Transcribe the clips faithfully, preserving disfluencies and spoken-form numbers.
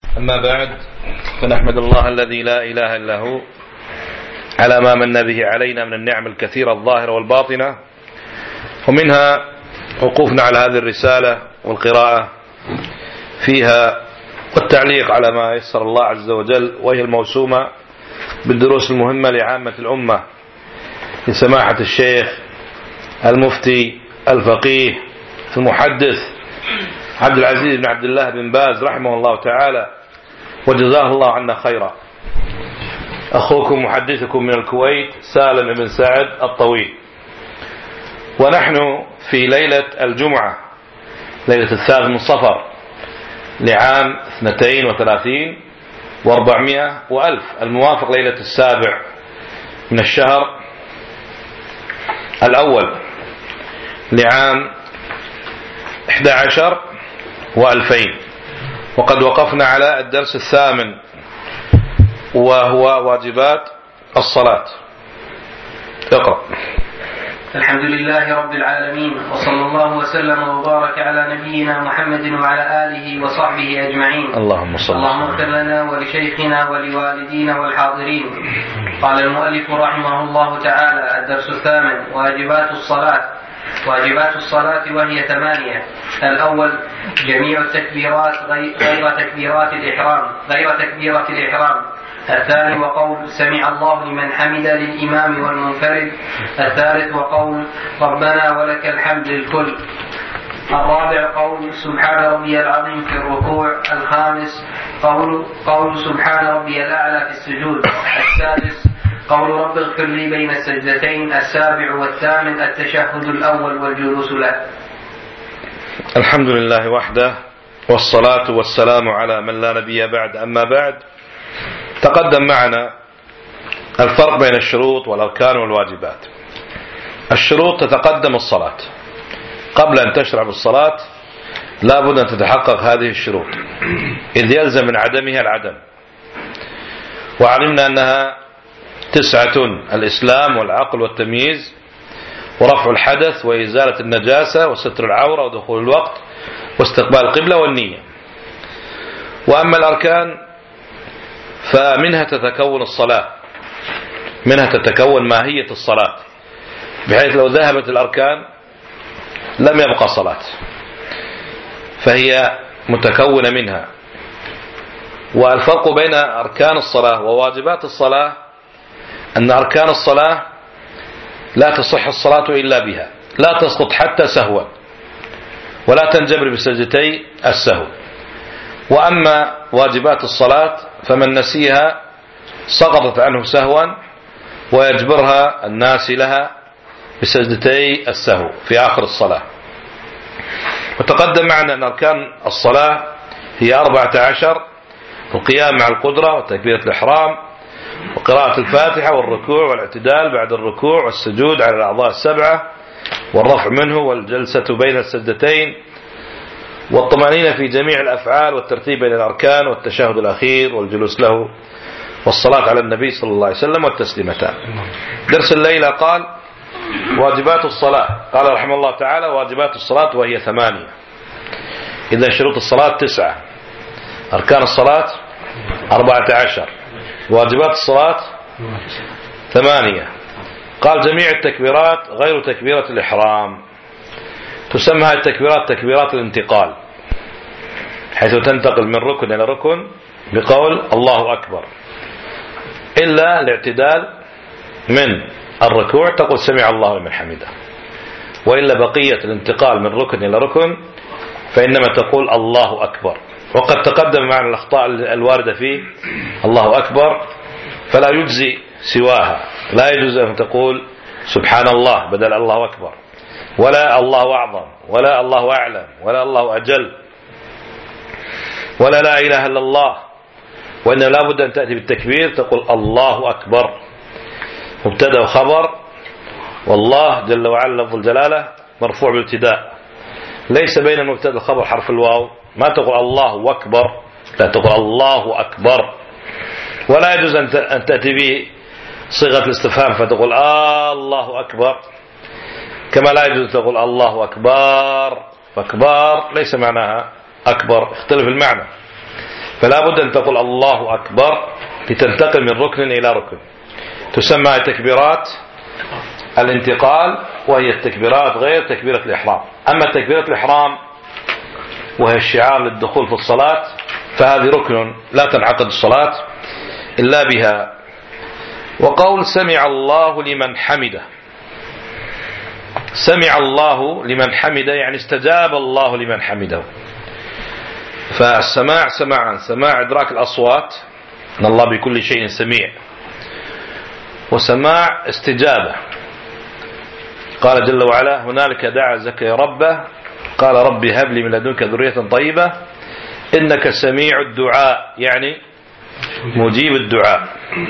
أما بعد، فنحمد الله الذي لا إله إلا هو على ما من به علينا من النعم الكثيرة الظاهرة والباطنة، ومنها وقوفنا على هذه الرسالة والقراءة فيها والتعليق على ما يسر الله عز وجل، وهي الموسومة بالدروس المهمة لعامة الأمة لسماحة الشيخ المفتي الفقيه المحدث عبد العزيز بن عبد الله بن باز رحمه الله تعالى، وجزاه الله عنا خيرا. أخوكم محدثكم من الكويت سالم بن سعد الطويل، ونحن في ليلة الجمعة، ليلة الثالث من صفر لعام اثنتين وثلاثين واربعمائة وألف، الموافق ليلة السابع من الشهر الأول لعام أحد عشر وألفين. وقد وقفنا على الدرس الثامن، وهو واجبات الصلاة. اقرأ. الحمد لله رب العالمين، وصلى الله وسلم وبارك على نبينا محمد وعلى آله وصحبه أجمعين. اللهم صل اللهم اغفر لنا ولشيخنا ولوالدينا والحاضرين. قال المؤلف رحمه الله تعالى: الدرس الثامن: واجبات الصلاة. واجبات الصلاة وهي ثمانية. الأول: جميع التكبيرات غير تكبيرات الإحرام غير تكبيرة الإحرام. الثاني: وقول سمع الله لمن حمد للإمام والمنفرد. الثالث: وقول ربنا ولك الحمد للكل. الرابع: قول سبحان ربي العظيم في الركوع. الخامس: قول, قول سبحان ربي الأعلى في السجود. السادس: قول رب اغفر لي بين السجدتين. السابع والثامن: التشهد الأول والجلوس له. الحمد لله وحده، والصلاة والسلام على من لا نبي بعد. أما بعد، تقدم معنا الفرق بين الشروط والأركان والواجبات. الشروط: تتقدم الصلاة، قبل أن تشرع بالصلاة لا بد أن تتحقق هذه الشروط، إذ يلزم من عدمها العدم. وعلمنا أنها تسعة: الإسلام والعقل والتمييز ورفع الحدث وإزالة النجاسة وستر العورة ودخول الوقت واستقبال القبلة والنية. وأما الأركان فمنها تتكون الصلاة، منها تتكون ماهية الصلاة، بحيث لو ذهبت الأركان لم يبقى صلاة، فهي متكونة منها. والفرق بين أركان الصلاة وواجبات الصلاة أن أركان الصلاة لا تصح الصلاة إلا بها، لا تسقط حتى سهوا، ولا تنجبر بسجدتي السهو. وأما واجبات الصلاة فمن نسيها سقطت عنه سهوا، ويجبرها الناس لها بسجدتي السهو في آخر الصلاة. وتقدم معنا أن أركان الصلاة هي أربعة عشر: القيام مع القدرة وتكبيرة الإحرام وقراءة الفاتحة والركوع والاعتدال بعد الركوع والسجود على الأعضاء السبعة والرفع منه والجلسة بين السجدتين والطمأنينة في جميع الأفعال والترتيب بين الأركان والتشهد الأخير والجلوس له والصلاة على النبي صلى الله عليه وسلم والتسليمتان. درس الليلة قال: واجبات الصلاة. قال رحمه الله تعالى: واجبات الصلاة وهي ثمانية. إذن شروط الصلاة تسعة، أركان الصلاة أربعة عشر، واجبات الصلاة ثمانية. قال: جميع التكبيرات غير تكبيرة الإحرام. تسمى هذه التكبيرات تكبيرات الانتقال، حيث تنتقل من ركن إلى ركن بقول الله أكبر، إلا الاعتدال من الركوع تقول سمع الله لمن حمده، وإلا بقية الانتقال من ركن إلى ركن فإنما تقول الله أكبر. وقد تقدم معنا الأخطاء الواردة فيه الله أكبر، فلا يجزي سواها، لا يجوز أن تقول سبحان الله بدل الله أكبر، ولا الله أعظم، ولا الله أعلم، ولا الله أجل، ولا لا إله إلا الله. وإنه لا بد أن تأتي بالتكبير تقول الله أكبر، مبتدأ وخبر، والله جل وعلا لفظ الجلالة مرفوع بالابتداء، ليس بين المبتدأ والخبر حرف الواو. ما تقول الله أكبر، لا تقول الله أكبر. ولا يجوز أن تأتي به صيغة الاستفهام فتقول آه الله أكبر، كما لا يجوز تقول الله أكبر. فأكبر ليس معناها أكبر، اختلف المعنى. فلا بد أن تقول الله أكبر لتنتقل من ركن إلى ركن. تسمى تكبيرات الانتقال، وهي التكبيرات غير تكبيرة الإحرام. أما تكبيرة الإحرام وهي الشعار للدخول في الصلاة فهذه ركن لا تنعقد الصلاة إلا بها. وقول سمع الله لمن حمده، سمع الله لمن حمده يعني استجاب الله لمن حمده. فالسماع سماعا، سماع إدراك الأصوات أن الله بكل شيء سميع، وسماع استجابة. قال جل وعلا هنالك دعا زكريا ربه قال ربي هب لي من لدنك ذرية طيبة إنك سميع الدعاء، يعني مجيب الدعاء.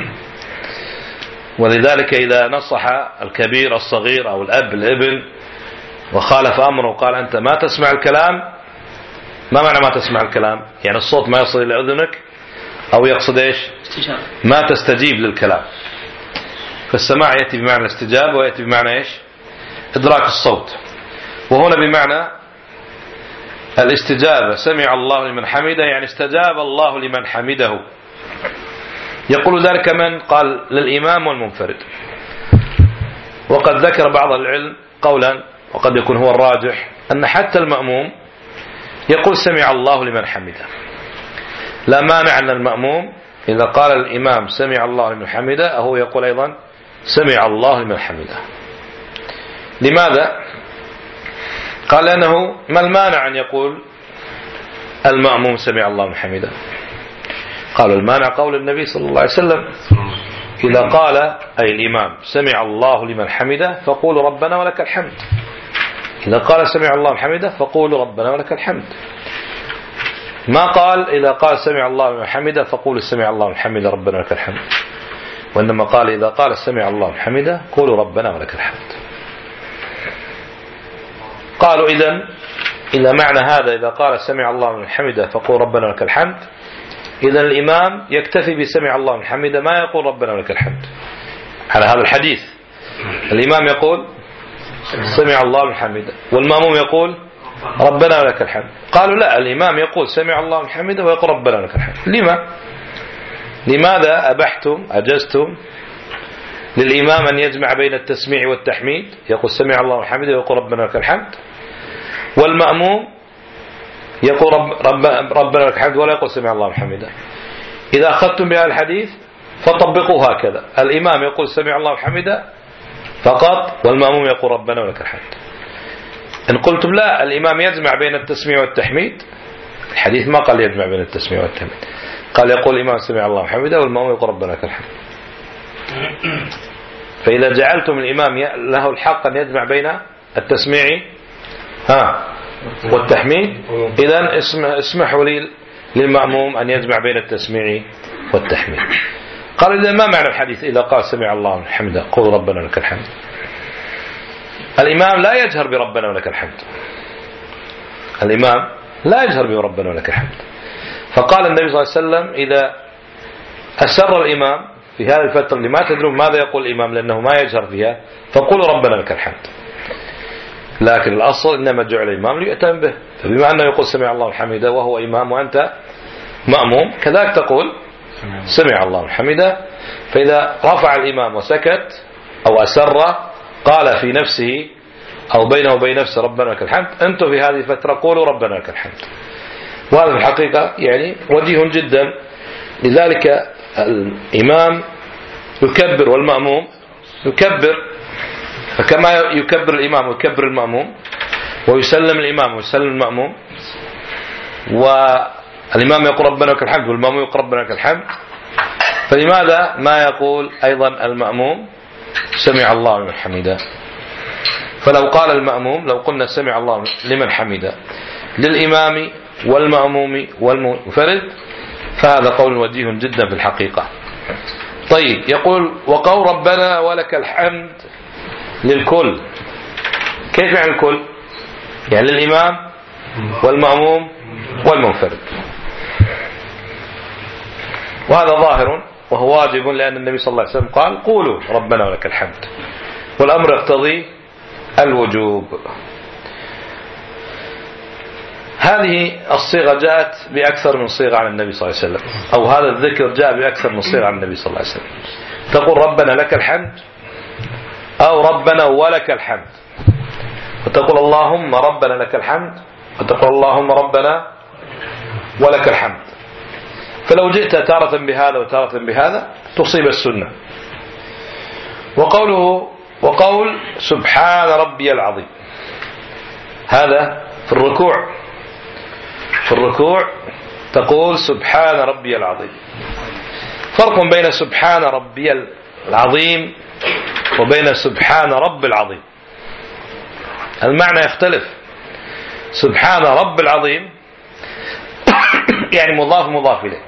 ولذلك إذا نصح الكبير الصغير أو الأب الابن وخالف أمره وقال أنت ما تسمع الكلام، ما معنى ما تسمع الكلام؟ يعني الصوت ما يصل إلى أذنك، أو يقصد إيش؟ ما تستجيب للكلام. فالسماع يأتي بمعنى الاستجابة، ويأتي بمعنى إيش؟ إدراك الصوت. وهنا بمعنى الاستجابة، سمع الله لمن حمده يعني استجاب الله لمن حمده. يقول ذلك من قال للإمام والمنفرد. وقد ذكر بعض العلم قولا وقد يكون هو الراجح أن حتى المأموم يقول سمع الله لمن حمده. لا مانع أن المأموم إذا قال الإمام سمع الله لمن حمده أهو يقول أيضا سمع الله لمن حمده. لماذا؟ قال لأنه ما المانع أن يقول المأموم سمع الله لمن حمده؟ قالوا المانع قول النبي صلى الله عليه وسلم إذا قال أي الإمام سمع الله لمن حمده فقولوا ربنا ولك الحمد. إذا قال سمع الله لمن حمده فقولوا ربنا ولك الحمد. ما قال إذا قال سمع الله لمن حمده فقولوا سمع الله لمن حمده ربنا ولك الحمد، وإنما قال إذا قال سمع الله لمن حمده قولوا ربنا ولك الحمد. قالوا إذن إذا معنى هذا إذا قال سمع الله لمن حمده فقولوا ربنا ولك الحمد، إذن الإمام يكتفي بسمع الله لمن حمده ما يقول ربنا ولك الحمد. على هذا الحديث الإمام يقول سمع الله لمن حمده والمأموم يقول ربنا ولك الحمد. قالوا لا، الإمام يقول سمع الله لمن حمده ويقول ربنا ولك الحمد. لما؟ لماذا أبحتم أجزتم للإمام أن يجمع بين التسميع والتحميد، يقول سمع الله لمن حمده ويقول ربنا ولك الحمد، والمأموم يقول رب رب ربنا لك الحمد ولا يقول سمع الله لمن حمده؟ إذا أخذتم بهذا الحديث فطبقوا هكذا، الإمام يقول سمع الله لمن حمده فقط والمأموم يقول ربنا ولك الحمد. إن قلتم لا الإمام يجمع بين التسميع والتحميد، الحديث ما قال يجمع بين التسميع والتحميد، قال يقول الإمام سمع الله لمن حمده والمأموم يقول ربنا لك الحمد. فإذا جعلتم الإمام له الحق أن يجمع بين التسميع ها والتحميد، إذن اسمحوا لي للمأموم أن يجمع بين التسميع والتحميد. قال إذا ما معنى الحديث إذا قال سمع الله لمن حمده قول ربنا لك الحمد؟ الإمام لا يجهر بربنا ولك الحمد، الإمام لا يجهر بربنا ولك الحمد. فقال النبي صلى الله عليه وسلم إذا أسر الإمام في هذه الفترة اللي ما تدرون ماذا يقول الإمام لأنه ما يجهر فيها فقولوا ربنا لك الحمد. لكن الأصل إنما جعل الإمام ليؤتم به، فبما أنه يقول سمع الله لمن حمده وهو إمام وأنت مأموم كذلك تقول سمع الله لمن حمده. فإذا رفع الإمام وسكت أو أسر قال في نفسه أو بينه وبين نفسه ربنا لك الحمد، أنتم في هذه الفترة قولوا ربنا لك الحمد. وهذا في الحقيقة يعني وجيه جدا. لذلك الإمام يكبر والمأموم يكبر، فكما يكبر الإمام ويكبر المأموم ويسلم الإمام ويسلم المأموم، والإمام يقول ربنا لك الحمد والمأموم يقول ربنا لك الحمد، فلماذا ما يقول أيضا المأموم سمع الله لمن حمده؟ فلو قال المأموم لو قلنا سمع الله لمن حمده للإمام والمأموم والمنفرد فهذا قول وجيه جدا في الحقيقة. طيب يقول وقول ربنا ولك الحمد للكل، كيف يعني الكل؟ يعني للإمام والمأموم والمنفرد، وهذا ظاهر وهو واجب لأن النبي صلى الله عليه وسلم قال قولوا ربنا ولك الحمد، والأمر يقتضي الوجوب. هذه الصيغة جاءت بأكثر من صيغة عن النبي صلى الله عليه وسلم، أو هذا الذكر جاء بأكثر من صيغة عن النبي صلى الله عليه وسلم. تقول ربنا لك الحمد، أو ربنا ولك الحمد، وتقول اللهم ربنا لك الحمد، وتقول اللهم ربنا ولك الحمد. فلو جئت تارة بهذا وتارة بهذا تصيب السنة. وقوله وقول سبحان ربي العظيم، هذا في الركوع. في الركوع تقول سبحان ربي العظيم. فرق بين سبحان ربي العظيم وبين سبحان رب العظيم، المعنى يختلف. سبحان رب العظيم يعني مضاف مضاف إليه.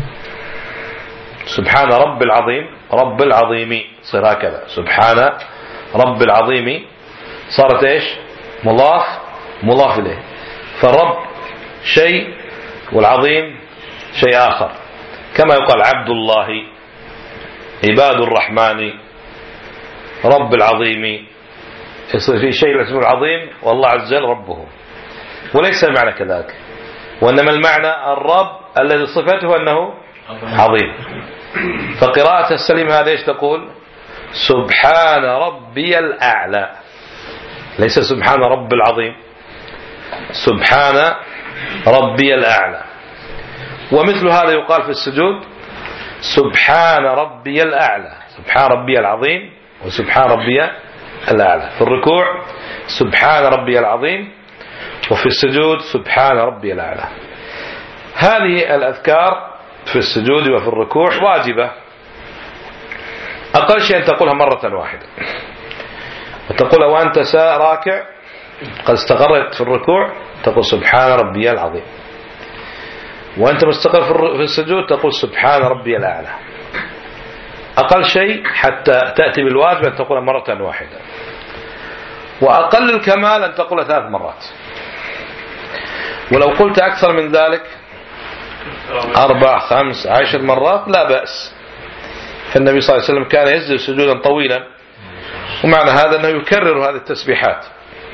سبحان رب العظيم، رب العظيم صار هكذا. سبحان رب العظيم صارت ايش؟ مضاف مضاف إليه. فالرب شيء والعظيم شيء آخر، كما يقال عبد الله، عباد الرحمن، رب العظيم. يصير في شيء اسمه العظيم والله عز وجل ربه، وليس المعنى كذلك، وإنما المعنى الرب الذي صفته أنه عظيم. فقراءة السليمة هذا ايش تقول؟ سبحان ربي الأعلى، ليس سبحان رب العظيم، سبحان ربي الأعلى. ومثل هذا يقال في السجود سبحان ربي الأعلى، سبحان ربي العظيم وسبحان ربي الأعلى. في الركوع سبحان ربي العظيم، وفي السجود سبحان ربي الأعلى. هذه الأذكار في السجود وفي الركوع واجبة، أقل شيء أن تقولها مرة واحدة، وتقول وأنت راكع قد استقرت في الركوع تقول سبحان ربي العظيم، وأنت مستقر في السجود تقول سبحان ربي الأعلى. أقل شيء حتى تأتي بالواجب أن تقولها مرة واحدة، وأقل الكمال أن تقولها ثلاث مرات. ولو قلت أكثر من ذلك أربع خمس عشر مرات لا بأس، فالنبي صلى الله عليه وسلم كان يسجد سجودا طويلا، ومعنى هذا أنه يكرر هذه التسبيحات.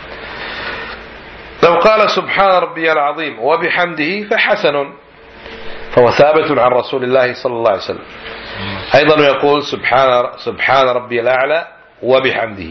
لو قال سبحان ربي العظيم وبحمده فحسن، فهو ثابت عن رسول الله صلى الله عليه وسلم. أيضا يقول سبحان سبحان ربي الأعلى وبحمده.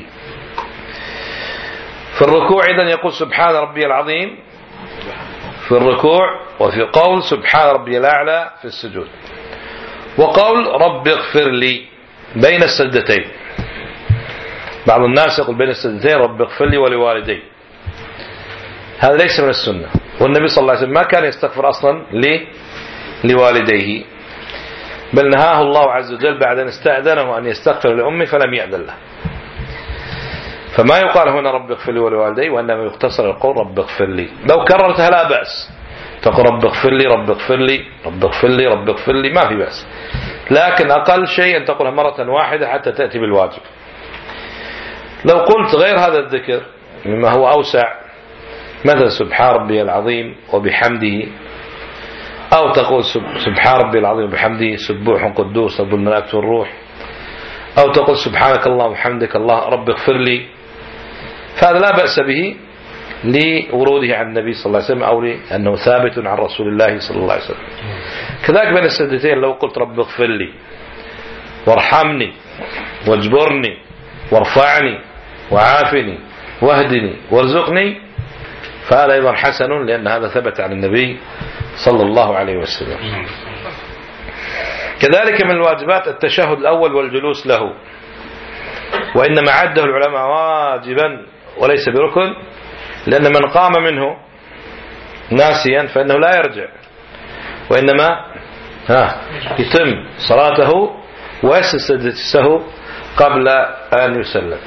في الركوع أيضا يقول سبحان ربي العظيم في الركوع، وفي قول سبحان ربي الأعلى في السجود. وقول رب اغفر لي بين السجدتين، بعض الناس يقول بين السجدتين رب اغفر لي ولوالدي، هذا ليس من السنة، والنبي صلى الله عليه وسلم ما كان يستغفر أصلا لوالديه، بل نهاه الله عز وجل بعد أن استأذنه أن يستغفر لأمه فلم يأذن له. فما يقال هنا رب اغفر لي ولوالدي، وإنما يختصر القول رب اغفر لي. لو كررتها لا بأس، تقول رب اغفر لي رب اغفر لي رب اغفر لي رب اغفر لي، ما في بأس، لكن أقل شيء أن تقولها مرة واحدة حتى تأتي بالواجب. لو قلت غير هذا الذكر مما هو أوسع، مثل سبحان ربي العظيم وبحمده، أو تقول سبحان ربي العظيم وبحمده سبوح قدوس رب الملائكة والروح، أو تقول سبحانك اللهم وبحمدك الله رب اغفر لي، فهذا لا بأس به لوروده عن النبي صلى الله عليه وسلم، أو لأنه ثابت عن رسول الله صلى الله عليه وسلم. كذلك بين السجدتين لو قلت رب اغفر لي وارحمني واجبرني وارفعني وعافني واهدني وارزقني، فهذا أيضا حسن، لأن هذا ثبت عن النبي صلى الله عليه وسلم. كذلك من الواجبات التشهد الأول والجلوس له، وإنما عده العلماء واجبا وليس بركن، لأن من قام منه ناسيا فإنه لا يرجع، وإنما ها يتم صلاته ويسجد السهو قبل أن يسلم.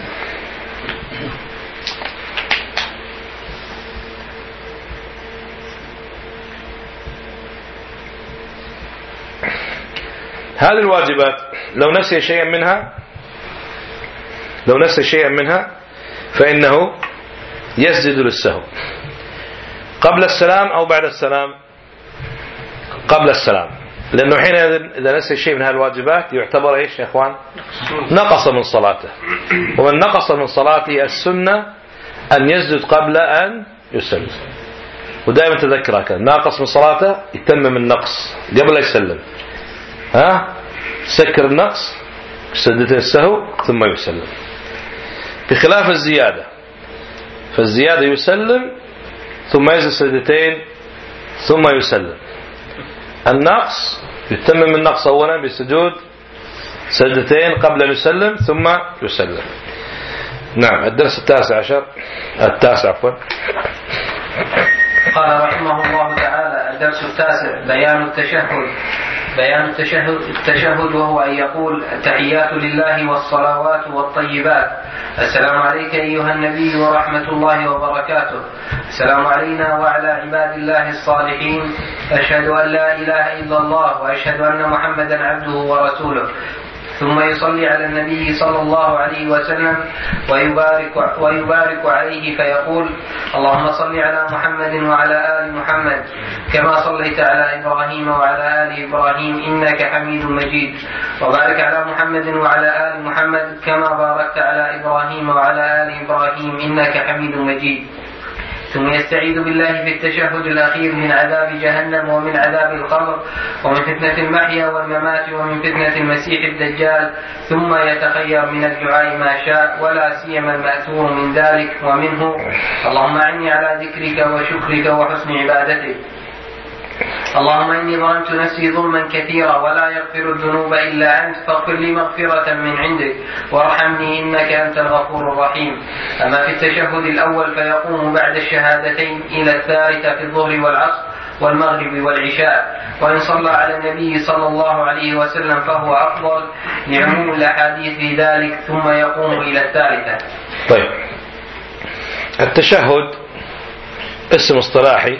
هذه الواجبات لو نسي شيئا منها لو نسي شيئا منها فإنه يسجد للسهو قبل السلام أو بعد السلام. قبل السلام، لأنه حين إذا نسي شيء من هذه الواجبات يعتبر إيش يا إخوان؟ نقص من صلاته، ومن نقص من صلاته السنة أن يسجد قبل أن يسلم. ودائما تذكر هكذا، ناقص من صلاته يتمم النقص قبل لا يسلم، ها سكر النقص سجدتين السهو ثم يسلم، بخلاف الزيادة، فالزيادة يسلم ثم يسجد سجدتين ثم يسلم. النقص يتمم النقص أولا بسجود سجدتين قبل أن يسلم ثم يسلم. نعم. الدرس التاسع عشر التاسع عفوا. قال رحمه الله تعالى: الدرس التاسع بيان التشهد. بيان التشهد, التشهد وهو أن يقول: التحيات لله والصلوات والطيبات، السلام عليك أيها النبي ورحمة الله وبركاته، السلام علينا وعلى عباد الله الصالحين، أشهد أن لا إله إلا الله وأشهد أن محمدا عبده ورسوله. ثم يصلي على النبي صلى الله عليه وسلم ويبارك, ويبارك عليه فيقول: اللهم صل على محمد وعلى آل محمد كما صليت على إبراهيم وعلى آل إبراهيم إنك حميد مجيد، وبارك على محمد وعلى آل محمد كما باركت على إبراهيم وعلى آل إبراهيم إنك حميد مجيد. ثم يستعيذ بالله في التشهد الأخير من عذاب جهنم ومن عذاب القبر ومن فتنة المحيا والممات ومن فتنة المسيح الدجال، ثم يتخير من الدعاء ما شاء، ولا سيما المأثور من ذلك، ومنه: اللهم أعني على ذكرك وشكرك وحسن عبادتك، اللهم إني ظلمت نفسي ظلما كثيرا ولا يغفر الذنوب إلا أنت فاغفر لي مغفرة من عندك وارحمني إنك أنت الغفور الرحيم. أما في التشهد الأول فيقوم بعد الشهادتين إلى الثالثة في الظهر والعصر والمغرب والعشاء، وإن صلى على النبي صلى الله عليه وسلم فهو أفضل لعموم الأحاديث في ذلك، ثم يقوم إلى الثالثة. طيب، التشهد اسم اصطلاحي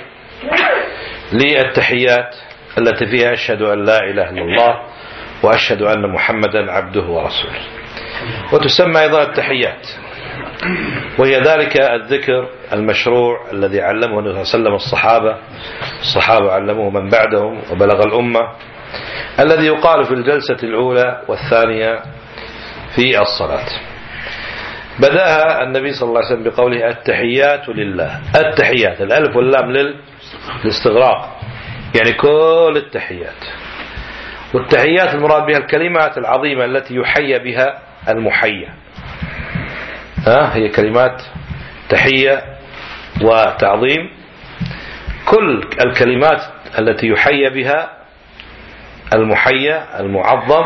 للتحيات التي فيها أشهد أن لا إله إلا الله وأشهد أن محمدا عبده ورسوله، وتسمى أيضا التحيات، وهي ذلك الذكر المشروع الذي علمه النبي صلى الله عليه وسلم الصحابة الصحابة علموه من بعدهم وبلغ الأمة، الذي يقال في الجلسة الأولى والثانية في الصلاة. بدأها النبي صلى الله عليه وسلم بقوله: التحيات لله. التحيات، الألف واللام للاستغراق، يعني كل التحيات. والتحيات المراد بها الكلمات العظيمة التي يحيى بها المحيى، ها هي كلمات تحية وتعظيم. كل الكلمات التي يحيى بها المحيى المعظم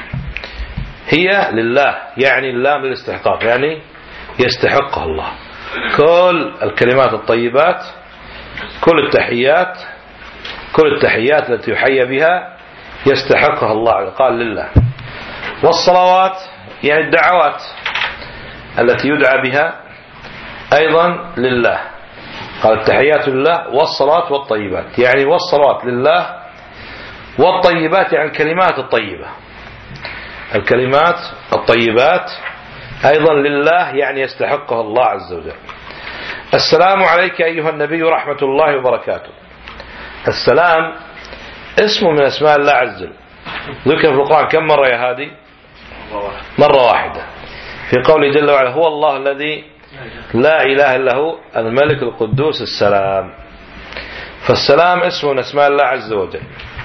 هي لله، يعني اللام للاستحقاق، يعني يستحقها الله. كل الكلمات الطيبات، كل التحيات كل التحيات التي يحيى بها يستحقها الله، قال لله. والصلوات يعني الدعوات التي يدعى بها أيضا لله، قال التحيات لله والصلاة والطيبات، يعني والصلوات لله والطيبات يعني الكلمات الطيبة، الكلمات الطيبات أيضا لله يعني يستحقها الله عز وجل. السلام عليك أيها النبي ورحمة الله وبركاته. السلام اسم من أسماء الله عز وجل، ذكر في القرآن كم مرة يا هادي؟ مرة واحدة، في قوله جل وعلا: هو الله الذي لا إله إلا هو الملك القدوس السلام. فالسلام اسم من أسماء الله عز وجل،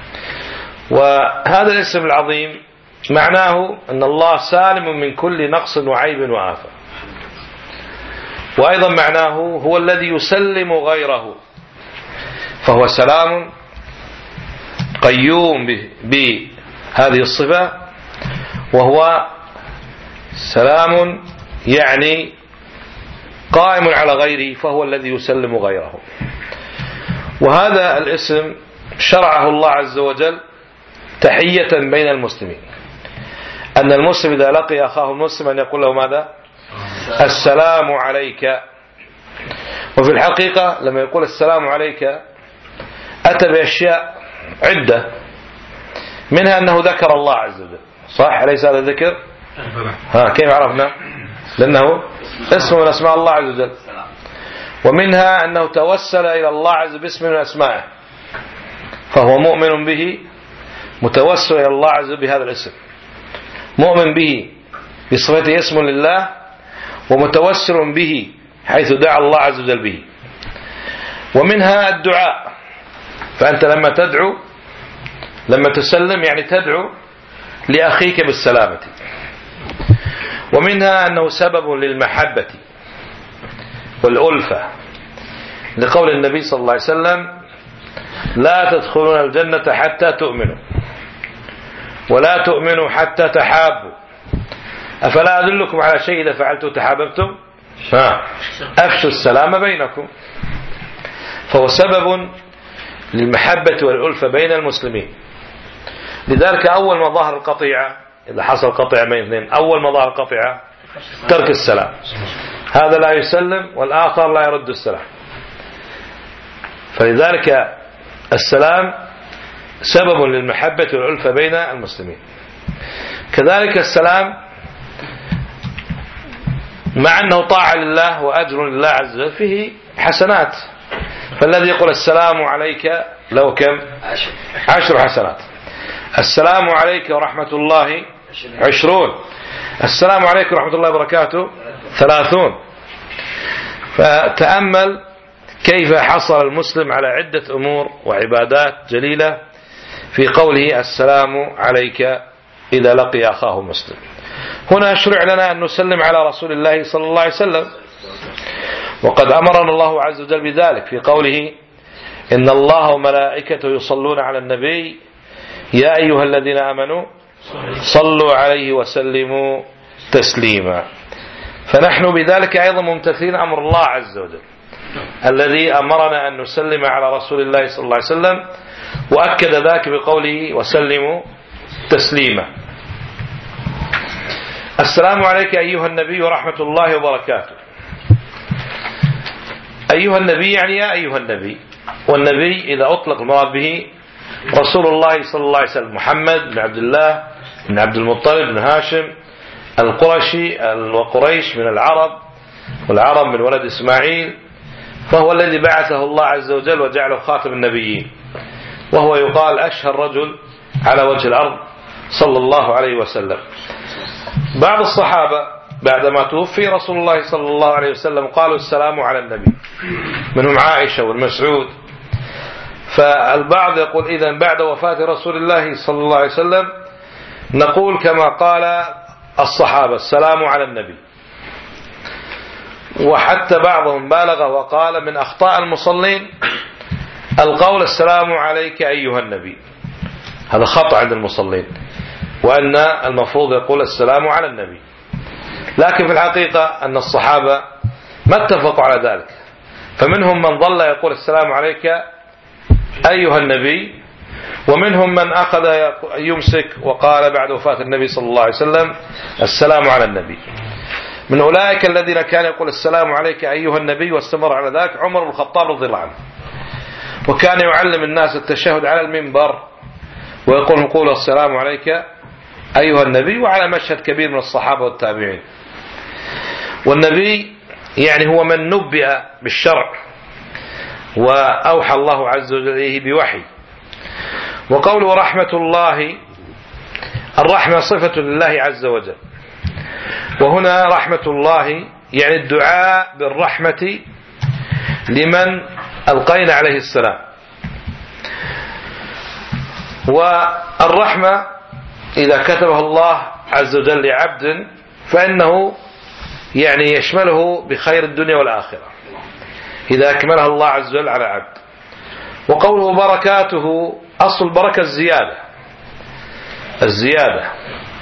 وهذا الاسم العظيم معناه أن الله سالم من كل نقص وعيب وآفة، وأيضا معناه هو الذي يسلم غيره، فهو سلام قيوم بهذه الصفة، وهو سلام يعني قائم على غيره، فهو الذي يسلم غيره. وهذا الاسم شرعه الله عز وجل تحية بين المسلمين، أن المسلم إذا لقي أخاه المسلم أن يقول له ماذا؟ السلام عليك. وفي الحقيقة لما يقول السلام عليك أتى بأشياء عدة، منها أنه ذكر الله عز وجل، صح؟ أليس هذا ذكر؟ ها كيف عرفنا؟ لأنه اسم من أسماء الله عز وجل. ومنها أنه توسل إلى الله عز وجل باسم من أسمائه، فهو مؤمن به متوسل إلى الله عز وجل بهذا الاسم، مؤمن به بصفته اسم لله، ومتوسل به حيث دعا الله عز وجل به. ومنها الدعاء، فأنت لما تدعو لما تسلم يعني تدعو لأخيك بالسلامة. ومنها أنه سبب للمحبة والألفة، لقول النبي صلى الله عليه وسلم: لا تدخلون الجنة حتى تؤمنوا ولا تؤمنوا حتى تحابوا، أفلا أدلكم على شيء إذا فعلتوا تحاببتم؟ أفشوا السلام بينكم. فهو سبب للمحبة والألفة بين المسلمين. لذلك أول ما ظهر القطيعة، إذا حصل قطيعة بين اثنين، أول ما ظهر القطيعة ترك السلام، هذا لا يسلم والآخر لا يرد السلام. فلذلك السلام سبب للمحبة والألفة بين المسلمين. كذلك السلام مع أنه طاعة لله وأجر لله عز وجل فيه حسنات، فالذي يقول السلام عليك له كم؟ عشر حسنات. السلام عليك ورحمة الله عشرون. السلام عليكم ورحمة الله وبركاته ثلاثون. فتأمل كيف حصل المسلم على عدة أمور وعبادات جليلة في قوله السلام عليك إذا لقي أخاه مسلم. هنا شرع لنا أن نسلم على رسول الله صلى الله عليه وسلم، وقد أمرنا الله عز وجل بذلك في قوله: إن الله وملائكته يصلون على النبي يا أيها الذين آمنوا صلوا عليه وسلموا تسليما. فنحن بذلك أيضا ممتثلين أمر الله عز وجل الذي أمرنا أن نسلم على رسول الله صلى الله عليه وسلم، وأكد ذلك بقوله وسلموا تسليما. السلام عليك أيها النبي ورحمة الله وبركاته. أيها النبي يعني يا أيها النبي، والنبي إذا أطلق المراد به رسول الله صلى الله عليه وسلم، محمد بن عبد الله بن عبد المطلب بن هاشم القرشي وقريش من العرب، والعرب من ولد إسماعيل، فهو الذي بعثه الله عز وجل وجعله خاتم النبيين، وهو يقال أشهر رجل على وجه الأرض صلى الله عليه وسلم. بعض الصحابة بعدما توفي رسول الله صلى الله عليه وسلم قالوا السلام على النبي، منهم عائشة والمسعود. فالبعض يقول إذن بعد وفاة رسول الله صلى الله عليه وسلم نقول كما قال الصحابة السلام على النبي. وحتى بعضهم بالغ وقال من أخطاء المصلين القول السلام عليك أيها النبي، هذا خطأ عند المصلين، وأن المفروض يقول السلام على النبي. لكن في الحقيقة أن الصحابة ما اتفقوا على ذلك، فمنهم من ظل يقول السلام عليك أيها النبي، ومنهم من أخذ يمسك وقال بعد وفاة النبي صلى الله عليه وسلم السلام على النبي. من أولئك الذين كان يقول السلام عليك أيها النبي واستمر على ذلك عمر بن الخطاب رضي الله عنه، وكان يعلم الناس التشهد على المنبر ويقول نقول السلام عليك أيها النبي، وعلى مشهد كبير من الصحابة والتابعين. والنبي يعني هو من نبئ بالشرع وأوحى الله عز وجل إليه بوحي. وقوله رحمة الله، الرحمة صفة لله عز وجل، وهنا رحمة الله يعني الدعاء بالرحمة لمن ألقينا عليه السلام. والرحمة إذا كتبها الله عز وجل لعبد فإنه يعني يشمله بخير الدنيا والآخرة إذا أكملها الله عز وجل على عبد. وقوله بركاته، أصل البركة الزيادة الزيادة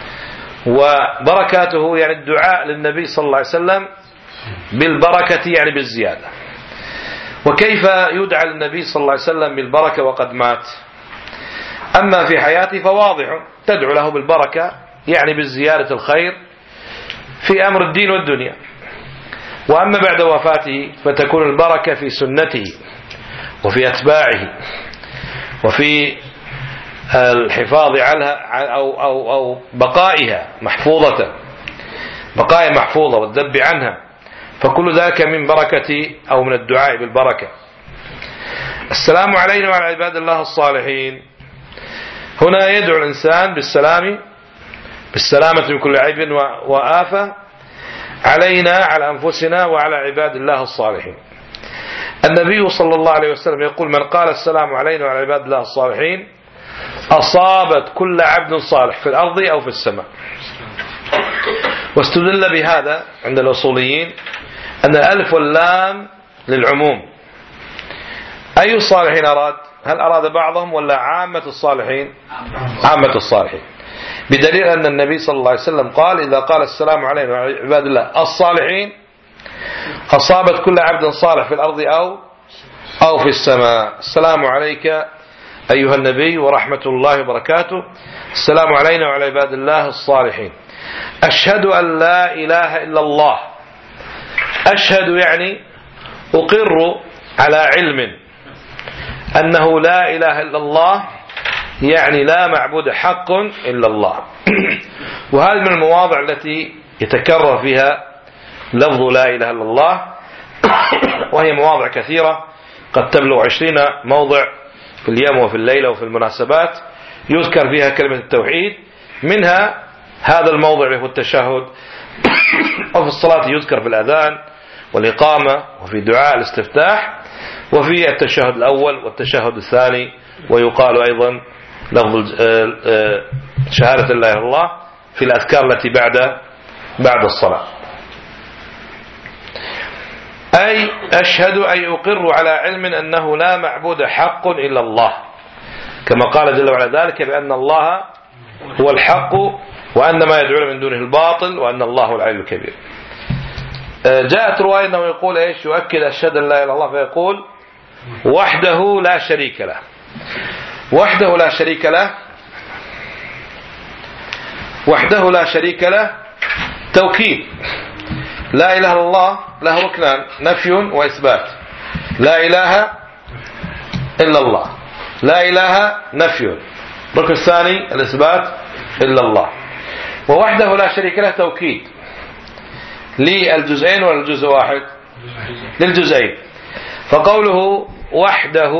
وبركاته يعني الدعاء للنبي صلى الله عليه وسلم بالبركة يعني بالزيادة. وكيف يدعى للنبي صلى الله عليه وسلم بالبركة وقد مات؟ أما في حياته فواضح، تدعو له بالبركة يعني بالزيادة الخير في أمر الدين والدنيا. وأما بعد وفاته فتكون البركة في سنته وفي أتباعه وفي الحفاظ عليها أو, أو, أو بقائها محفوظة، بقائها محفوظة والذب عنها، فكل ذلك من بركة أو من الدعاء بالبركة. السلام علينا وعلى عباد الله الصالحين، هنا يدعو الإنسان بالسلام بالسلامة من كل عيب وآفة علينا على أنفسنا وعلى عباد الله الصالحين. النبي صلى الله عليه وسلم يقول من قال السلام علينا وعلى عباد الله الصالحين أصابت كل عبد صالح في الأرض أو في السماء. واستدل بهذا عند الأصوليين أن الألف واللام للعموم. أي الصالحين أراد؟ هل أراد بعضهم ولا عامة الصالحين؟ عامة الصالحين، بدليل أن النبي صلى الله عليه وسلم قال إذا قال السلام علينا وعلى عباد الله الصالحين أصابت كل عبد صالح في الأرض أو أو في السماء. السلام عليك أيها النبي ورحمة الله وبركاته، السلام علينا وعلى عباد الله الصالحين. أشهد أن لا إله إلا الله. أشهد يعني أقر على علم أنه لا إله إلا الله، يعني لا معبود حق إلا الله. وهذه من المواضع التي يتكرر فيها لفظ لا إله إلا الله، وهي مواضع كثيرة قد تبلغ عشرين موضع في اليوم وفي الليلة وفي المناسبات يذكر فيها كلمة التوحيد. منها هذا الموضع اللي هو التشهد، وفي الصلاة يذكر في الأذان والإقامة وفي دعاء الاستفتاح وفي التشهد الأول والتشهد الثاني، ويقال أيضا لفظ شهادة لا إله إلا الله في الأذكار التي بعد بعد الصلاة. أي أشهد أي أقر على علم أنه لا معبود حق إلا الله، كما قال جل وعلا ذلك بأن الله هو الحق وأن ما يدعون من دونه الباطل وأن الله هو العلي الكبير. جاءت رواية أنه يقول إيش؟ يؤكد أشهد أن لا إله إلا الله فيقول وحده لا شريك له. وحده لا شريك له، وحده لا شريك له توكيد. لا إله إلا الله له ركنان، نفي وإثبات. لا إله إلا الله، لا إله نفي، الركن الثاني الإثبات إلا الله. ووحده لا شريك له توكيد للجزئين ولا الجزء واحد؟ للجزئين. فقوله وحده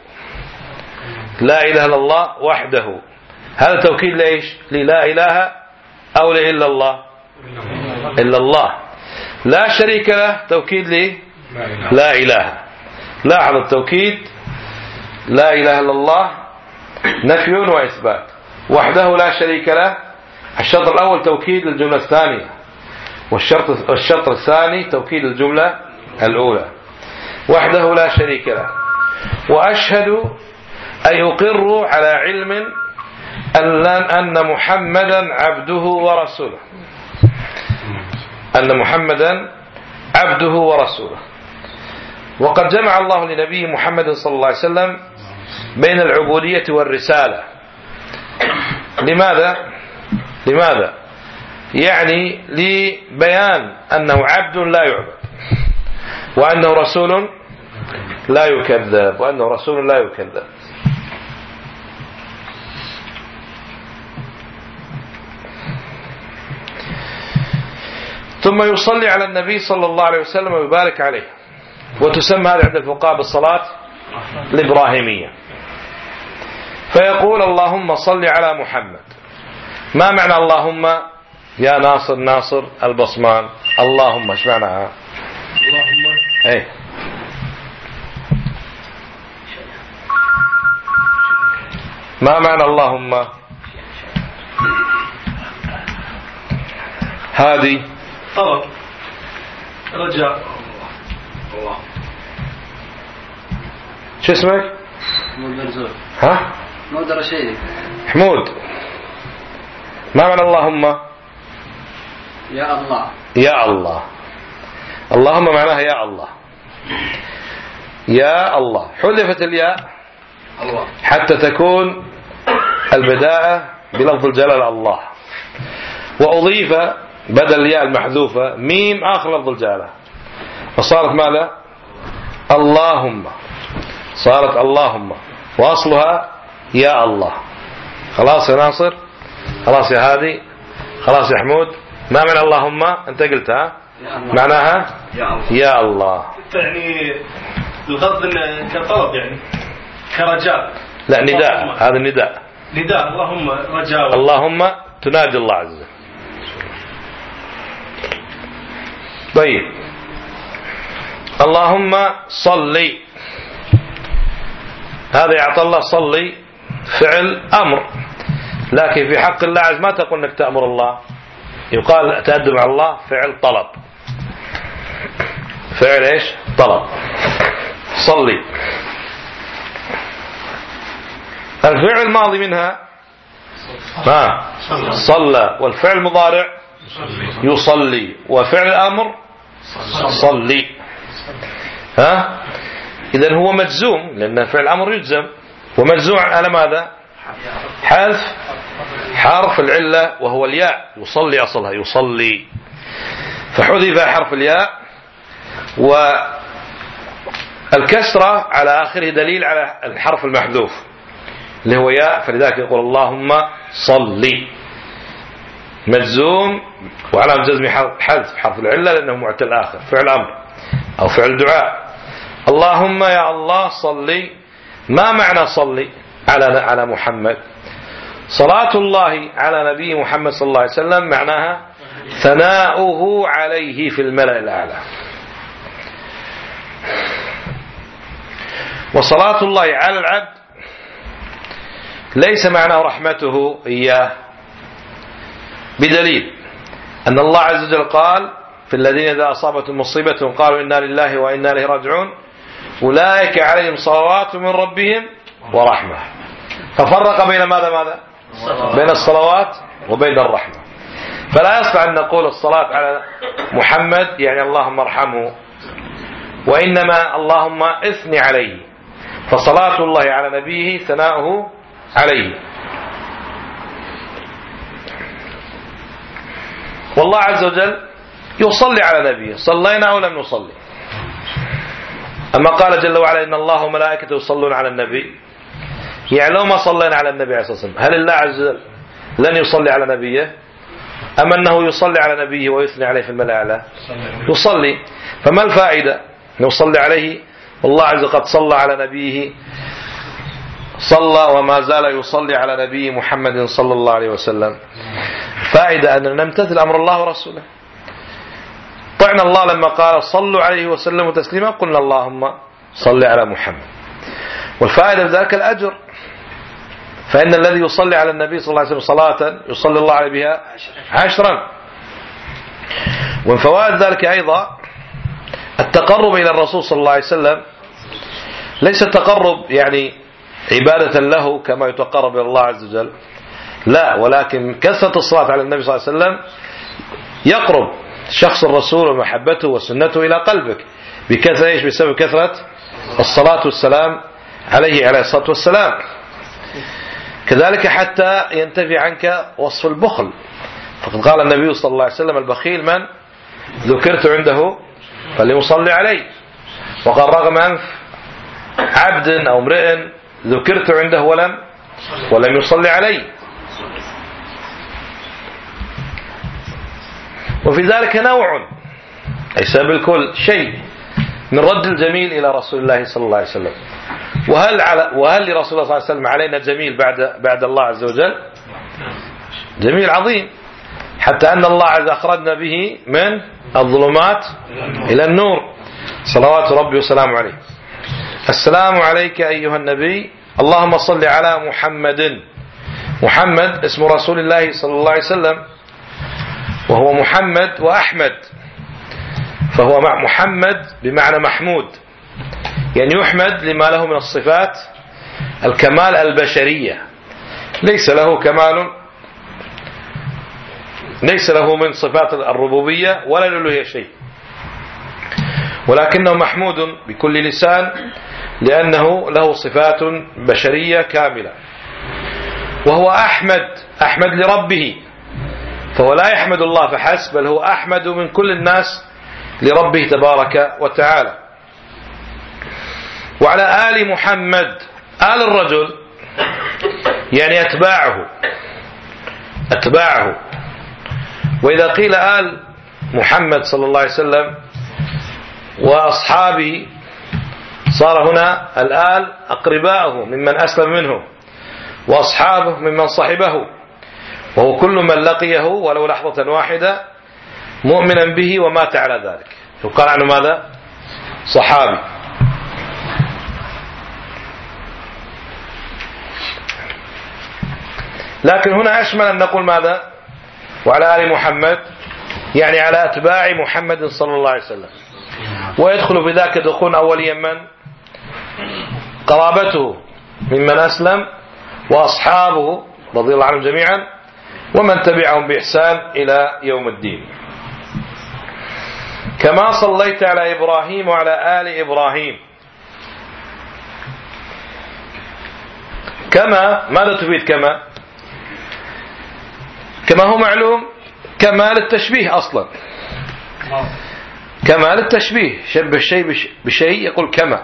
لا إله إلا الله وحده، هذا توكيد ليش؟ للا إله أو إلا الله؟ إلا الله. لا شريك له توكيد لي لا إله. لاحظ التوكيد لا إله إلا الله نفي وإثبات، وحده لا شريك له. الشرط الأول توكيد للجملة الثانية، والشرط الشرط الثاني توكيد الجملة الأولى. وحده لا شريك له. وأشهد أي أقر على علم أن محمدا عبده ورسوله، أن محمدا عبده ورسوله. وقد جمع الله لنبيه محمد صلى الله عليه وسلم بين العبودية والرسالة. لماذا؟ لماذا؟ يعني لبيان أنه عبد لا يعبد، وأنه رسول لا يكذب، وأنه رسول لا يكذب. ثم يصلي على النبي صلى الله عليه وسلم ويبارك عليه، وتسمى هذه عند الفقهاء بالصلاة الإبراهيمية. فيقول اللهم صل على محمد. ما معنى اللهم يا ناصر ناصر البصمان؟ اللهم ايش معناها؟ اللهم ايه ما معنى اللهم؟ هذه طلب، رجاء. الله. شو اسمك؟ حمود مرزوق. ها؟ حمود رشيدي. حمود. ما معنى اللهم؟ يا الله. يا الله. اللهم معناها يا الله. يا الله. حذفت الياء الله حتى تكون البداءة بلفظ الجلالة الله، وأضيف بدل الياء المحذوفة ميم آخر لفظ الجلالة، فصارت ماذا؟ اللهم. صارت اللهم، وأصلها يا الله. خلاص يا ناصر، خلاص يا هادي، خلاص يا حمود. ما معنى اللهم؟ أنت قلتها معناها يا الله. يعني الغرض إنه كطلب، يعني كرجاء. لا نداء، هذا النداء. نداء اللهم رجاء. اللهم تنادي الله عز وجل. طيب اللهم صلي، هذا يعطى الله صلي فعل أمر، لكن في حق الله عز ما تقول أنك تأمر الله، يقال تأدب على الله فعل طلب، فعل إيش؟ طلب. صلي الفعل الماضي منها ها صلى، والفعل المضارع يصلي، وفعل الأمر صلي. ها إذن هو مجزوم، لأن فعل الأمر يجزم، ومجزوم على ماذا؟ حذف حرف العلة وهو الياء، يصلي أصلها يصلي، فحذف حرف الياء، والكسرة على آخره دليل على الحرف المحذوف اللي هو ياء، فلذلك يقول اللهم صلي مجزوم، وعلى جزم حذف حرف العلة لأنه معتل آخر، فعل أمر أو فعل دعاء. اللهم يا الله صلي، ما معنى صلي على على محمد؟ صلاة الله على نبي محمد صلى الله عليه وسلم معناها ثناؤه عليه في الملأ الأعلى، وصلاة الله على العبد ليس معناه رحمته إياه، بدليل أن الله عز وجل قال في الذين إذا أصابتهم مصيبة قالوا إنا لله وإنا إليه راجعون أولئك عليهم صلوات من ربهم ورحمة، ففرق بين ماذا ماذا بين الصلوات وبين الرحمة. فلا يصلح أن نقول الصلاة على محمد يعني اللهم ارحمه، وإنما اللهم اثني عليه، فصلاة الله على نبيه ثناؤه عليه. والله عز وجل يصلي على نبيه، صلينا أو لم نصلي؟ أما قال جل وعلا إن الله وملائكته يصلون على النبي، يعني لو ما صلينا على النبي عليه الصلاة والسلام هل الله عز وجل لن يصلي على نبيه؟ أما أنه يصلي على نبيه ويثني عليه في الملأ الأعلى؟ يصلي، فما الفائدة نصلي عليه والله عز وجل قد صلى على نبيه، صلى وما زال يصلي على نبي محمد صلى الله عليه وسلم. فائدة أن نمتثل أمر الله ورسوله. طعنا الله لما قال صلوا عليه وسلموا تسليما، قلنا اللهم صل على محمد، والفائدة بذلك الأجر، فإن الذي يصلي على النبي صلى الله عليه وسلم صلاة يصلي الله عليه بها عشرا. ومن فوائد ذلك أيضا التقرب إلى الرسول صلى الله عليه وسلم، ليس التقرب يعني عبادة له كما يتقرب إلى الله عز وجل، لا، ولكن كثرة الصلاة على النبي صلى الله عليه وسلم يقرب شخص الرسول ومحبته وسنته إلى قلبك بكثرة إيش؟ بسبب كثرة الصلاة والسلام عليه عليه الصلاة والسلام. كذلك حتى ينتفي عنك وصف البخل، فقد قال النبي صلى الله عليه وسلم البخيل من ذكرت عنده فليصلي عليه، وقال رغم أنف عبد أو امرئ ذكرت عنده ولم ولم يصلي عليه. وفي ذلك نوع ليس بالكل شيء من رد الجميل إلى رسول الله صلى الله عليه وسلم. وهل على وهل لرسول الله صلى الله عليه وسلم علينا جميل بعد بعد الله عز وجل؟ جميل عظيم، حتى أن الله عز أخرجنا به من الظلمات إلى النور، صلوات ربي وسلامه عليه. السلام عليك أيها النبي، اللهم صل على محمد. محمد اسم رسول الله صلى الله عليه وسلم، وهو محمد وأحمد، فهو محمد بمعنى محمود، يعني يحمد لما له من الصفات الكمال البشرية، ليس له كمال، ليس له من صفات الربوبية ولا الألوهية شيء، ولكنه محمود بكل لسان لأنه له صفات بشرية كاملة. وهو أحمد، أحمد لربه، فهو لا يحمد الله فحسب، بل هو أحمد من كل الناس لربه تبارك وتعالى. وعلى آل محمد، آل الرجل يعني أتباعه، أتباعه. وإذا قيل آل محمد صلى الله عليه وسلم وأصحابه صار هنا الآل أقرباءه ممن أسلم منه، وأصحابه ممن صحبه، وهو كل من لقيه ولو لحظة واحدة مؤمنا به ومات على ذلك، يقال عنه ماذا؟ صحابي. لكن هنا أشمل أن نقول ماذا؟ وعلى آل محمد، يعني على أتباع محمد صلى الله عليه وسلم. ويدخل في ذاك دخول أوليا من؟ قرابته ممن أسلم، وأصحابه رضي الله عنهم جميعا، ومن تبعهم بإحسان إلى يوم الدين. كما صليت على إبراهيم وعلى آل إبراهيم. كما ماذا تفيد؟ كما كما هو معلوم كمال التشبيه أصلا، كمال التشبيه، شبه الشيء بشيء يقول كما.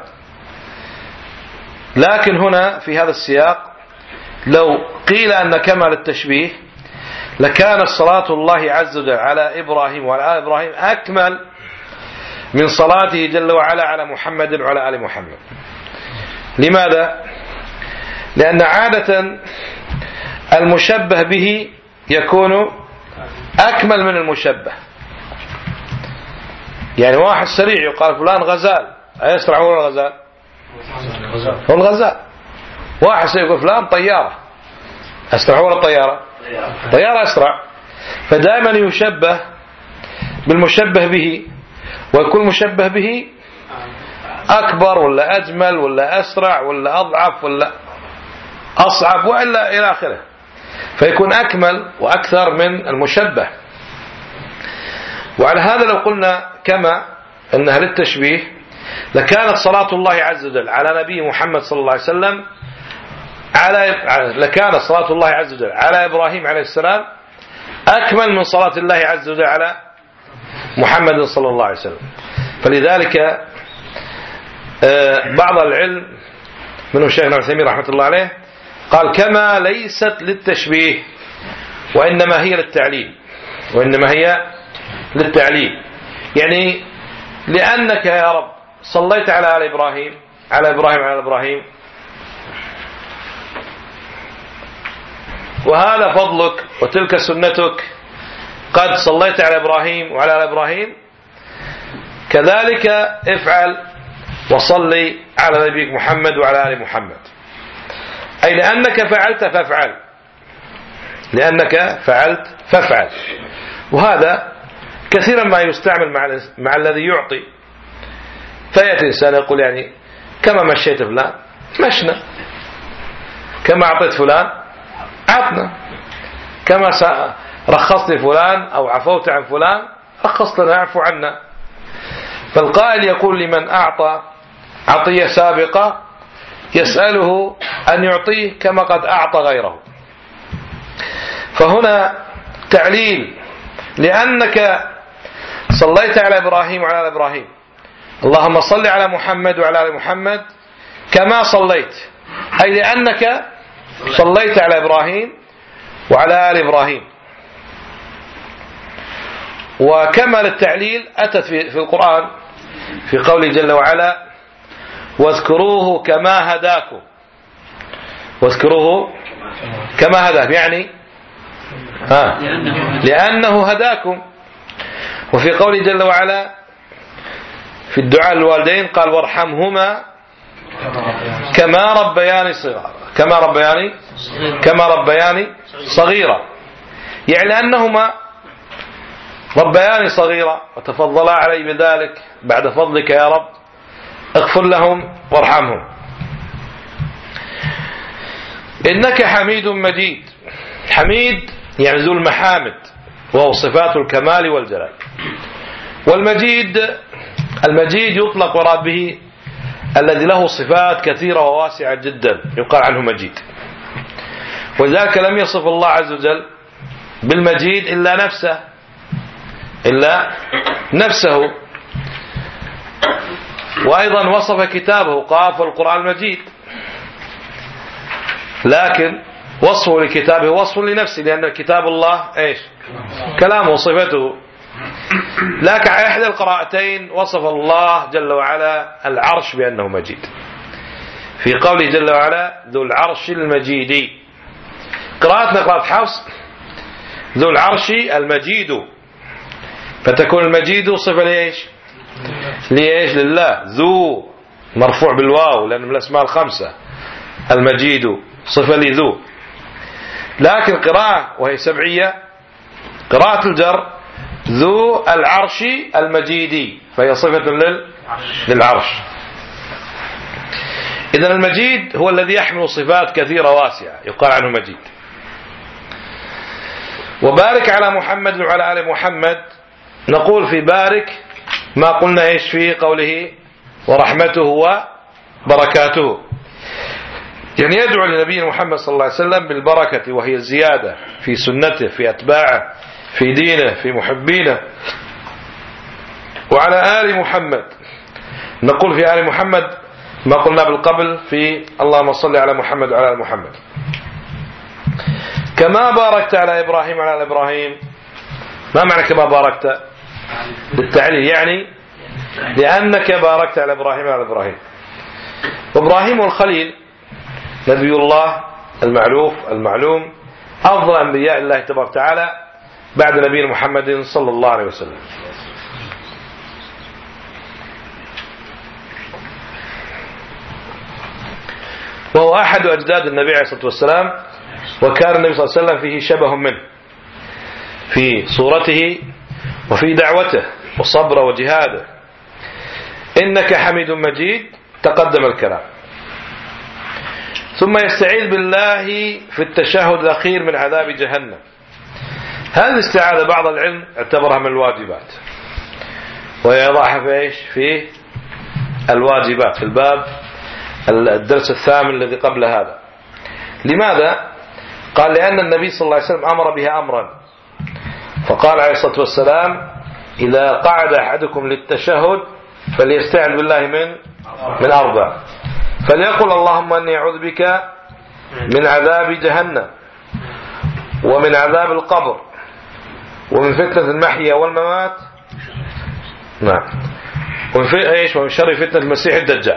لكن هنا في هذا السياق لو قيل أن كمال التشبيه لكان صلاة الله عز وجل على إبراهيم وعلى آل إبراهيم أكمل من صلاته جل وعلا على محمد وعلى آل محمد. لماذا؟ لأن عادة المشبه به يكون أكمل من المشبه. يعني واحد سريع يقال فلان غزال، أيسرع هو الغزال؟ هو الغزال. واحد سيقول فلان طيارة، أسرع هو الطيارة؟ طيارة أسرع. فدائما يشبه بالمشبه به، ويكون مشبه به أكبر ولا أجمل ولا أسرع ولا أضعف ولا أصعب وإلا إلى آخره، فيكون أكمل وأكثر من المشبه. وعلى هذا لو قلنا كما أنها للتشبيه لكانت صلاة الله عز وجل على نبي محمد صلى الله عليه وسلم على لكانت صلاة الله عز وجل على إبراهيم عليه السلام أكمل من صلاة الله عز وجل على محمد صلى الله عليه وسلم. فلذلك بعض العلم منه شيخنا عثيمين رحمة الله عليه قال كما ليست للتشبيه وإنما هي للتعليل، وإنما هي للتعليل. يعني لأنك يا رب صليت على آل إبراهيم على إبراهيم على إبراهيم، وهذا فضلك وتلك سنتك، قد صليت على إبراهيم وعلى آل إبراهيم، كذلك افعل وصلي على نبيك محمد وعلى آل محمد. أي لأنك فعلت فافعل، لأنك فعلت فافعل. وهذا كثيرا ما يستعمل مع, مع الذي يعطي، فيأتي إنسان يقول يعني كما مشيت فلان مشنا، كما أعطيت فلان عطنا، كما رخصت فلان أو عفوت عن فلان رخصت لنا اعفو عنا. فالقائل يقول لمن أعطى عطية سابقة يسأله أن يعطيه كما قد أعطى غيره. فهنا تعليل، لأنك صليت على إبراهيم وعلى إبراهيم، اللهم صل على محمد وعلى آل محمد كما صليت، أي لأنك صليت على إبراهيم وعلى آل إبراهيم. وكمل التعليل أتت في القرآن في قوله جل وعلا واذكروه كما هداكم، واذكروه كما هداكم يعني ها لأنه هداكم. وفي قوله جل وعلا في الدعاء للوالدين قال وارحمهما كما ربياني صغيرا، كما ربياني كما ربياني صغيرا، يعني لأنهما ربياني صغيرا وتفضلا علي بذلك بعد فضلك يا رب، اغفر لهم وارحمهم. إنك حميد مجيد. حميد يعني ذو المحامد، وهو صفات الكمال والجلال. والمجيد المجيد يطلق وراد به الذي له صفات كثيرة وواسعة جدا يقال عنه مجيد. وذلك لم يصف الله عز وجل بالمجيد إلا نفسه إلا نفسه وأيضا وصف كتابه قال في القرآن المجيد، لكن وصفه لكتابه وصف لنفسه، لأن كتاب الله إيش؟ كلامه وصفته. لكن على إحدى القراءتين وصف الله جل وعلا العرش بأنه مجيد في قوله جل وعلا ذو العرش المجيد. قراءتنا قراءة حفص ذو العرش المجيد، فتكون المجيد صفة لإيش؟ ليش؟ لله. ذو مرفوع بالواو لأنه من الأسماء الخمسة. المجيد صفة لذو. لكن قراءة وهي سبعية، قراءة الجر ذو العرش المجيد، فهي صفة لل... للعرش. إذن المجيد هو الذي يحمل صفات كثيرة واسعة يقال عنه مجيد. وبارك على محمد وعلى آل محمد، نقول في بارك ما قلنا إيش في قوله ورحمته وبركاته، يعني يدعو لنبينا محمد صلى الله عليه وسلم بالبركة، وهي الزيادة في سنته، في أتباعه، في دينه، في محبينه. وعلى آل محمد نقول في آل محمد ما قلنا بالقبل في اللهم صل على محمد وعلى آل محمد. كما باركت على إبراهيم وعلى آل إبراهيم، ما معنى كما باركت؟ بالتعليل، يعني لأنك باركت على إبراهيم وعلى إبراهيم. وإبراهيم والخليل نبي الله المعروف المعلوم، أفضل أنبياء الله تبارك وتعالى بعد نبينا محمد صلى الله عليه وسلم. وهو أحد أجداد النبي عليه الصلاة والسلام، وكان النبي صلى الله عليه وسلم فيه شبه منه في صورته وفي دعوته وصبره وجهاده. إنك حميد مجيد تقدم الكلام. ثم يستعيذ بالله في التشهد الأخير من عذاب جهنم. هذه الاستعاذة بعض العلم اعتبرها من الواجبات، ويضعها في ايش؟ في الواجبات في الباب الدرس الثامن الذي قبل هذا. لماذا؟ قال لأن النبي صلى الله عليه وسلم أمر بها أمرا، فقال عليه الصلاة والسلام إذا قعد أحدكم للتشهد فليستعذ بالله من من أربع، فليقل اللهم أني أعوذ بك من عذاب جهنم ومن عذاب القبر ومن فتنة المحيا والممات، نعم، ومن ايش؟ ومن شر فتنة المسيح الدجال.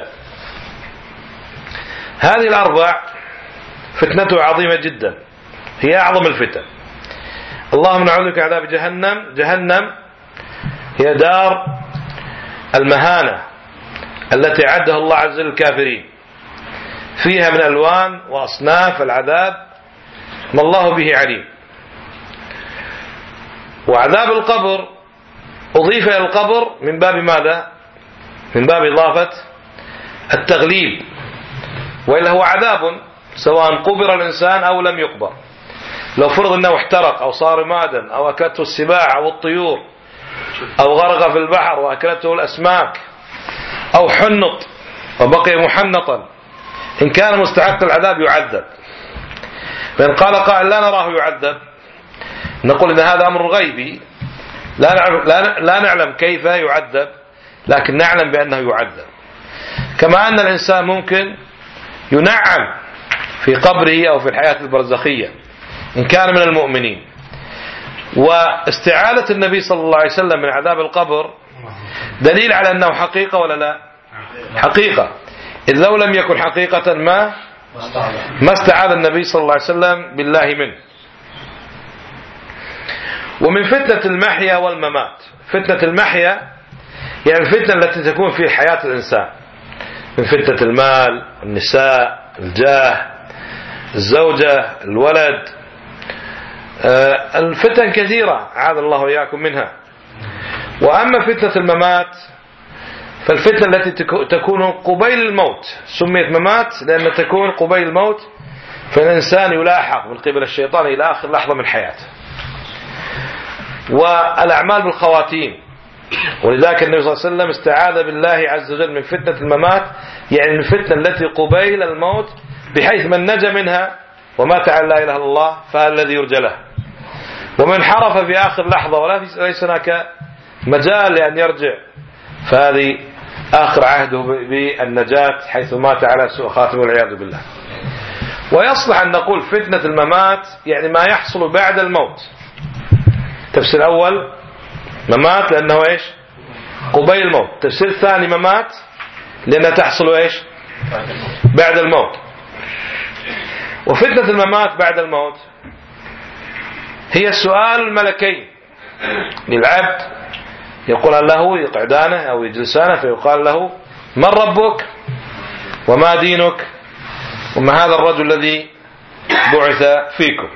هذه الأربع فتنته عظيمة جدا، هي أعظم الفتن. اللهم نعوذ بك من عذاب جهنم. جهنم هي دار المهانة التي عدها الله عز وجل للكافرين، فيها من ألوان وأصناف العذاب ما الله به عليم. وعذاب القبر أضيف إلى القبر من باب ماذا؟ من باب إضافة التغليب، وإلا هو عذاب سواء قبر الإنسان أو لم يقبر. لو فرض أنه احترق أو صار رمادا أو أكلته السباع أو الطيور أو غرق في البحر وأكلته الأسماك أو حنط وبقي محنطا، إن كان مستحق العذاب يعذب. فإن قال قائل لا نراه يعذب، نقول إن هذا أمر غيبي، لا نعلم, لا نعلم كيف يعذب، لكن نعلم بأنه يعذب. كما أن الإنسان ممكن ينعم في قبره أو في الحياة البرزخية إن كان من المؤمنين. واستعاذة النبي صلى الله عليه وسلم من عذاب القبر دليل على أنه حقيقة ولا لا؟ حقيقة. إذ لو لم يكن حقيقة ما ما استعاذ النبي صلى الله عليه وسلم بالله منه. ومن فتنة المحيا والممات، فتنة المحيا يعني الفتنة التي تكون في حياة الإنسان، من فتنة المال، النساء، الجاه، الزوجة، الولد، الفتن كثيرة عاذ الله وإياكم منها. وأما فتنة الممات فالفتنة التي تكون قبيل الموت، سميت ممات لأن تكون قبيل الموت، فالإنسان يلاحق من قبل الشيطان إلى آخر لحظة من حياته. والأعمال بالخواتيم، ولذلك النبي صلى الله عليه وسلم استعاذ بالله عز وجل من فتنة الممات، يعني الفتنة التي قبيل الموت، بحيث من نجا منها ومات على لا إله إلا الله فالذي يرجى له، ومن حرف في آخر لحظة وليس هناك مجال لأن يرجع فهذه آخر عهده بالنجاة حيث مات على سوء خاتمه والعياذ بالله. ويصلح أن نقول فتنة الممات يعني ما يحصل بعد الموت. تفسير أول ممات لأنه إيش؟ قبيل الموت. تفسير ثاني ممات لأنها تحصل إيش؟ بعد الموت. وفتنة الممات بعد الموت هي سؤال الملكين للعبد يقول له يقعدانه أو يجلسانه فيقال له من ربك وما دينك وما هذا الرجل الذي بعث فيكم.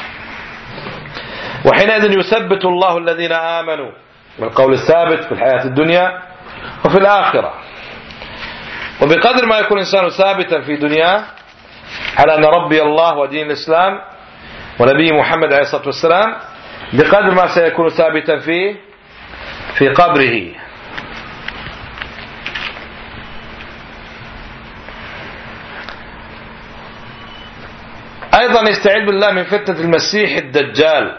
وحينئذ يثبت الله الذين آمنوا بالقول الثابت في الحياة الدنيا وفي الآخرة. وبقدر ما يكون الإنسان ثابتا في دنياه على أن ربي الله ودين الإسلام ونبي محمد عليه الصلاة والسلام، بقدر ما سيكون ثابتا فيه في قبره. أيضا يستعيذ بالله من فتنة المسيح الدجال.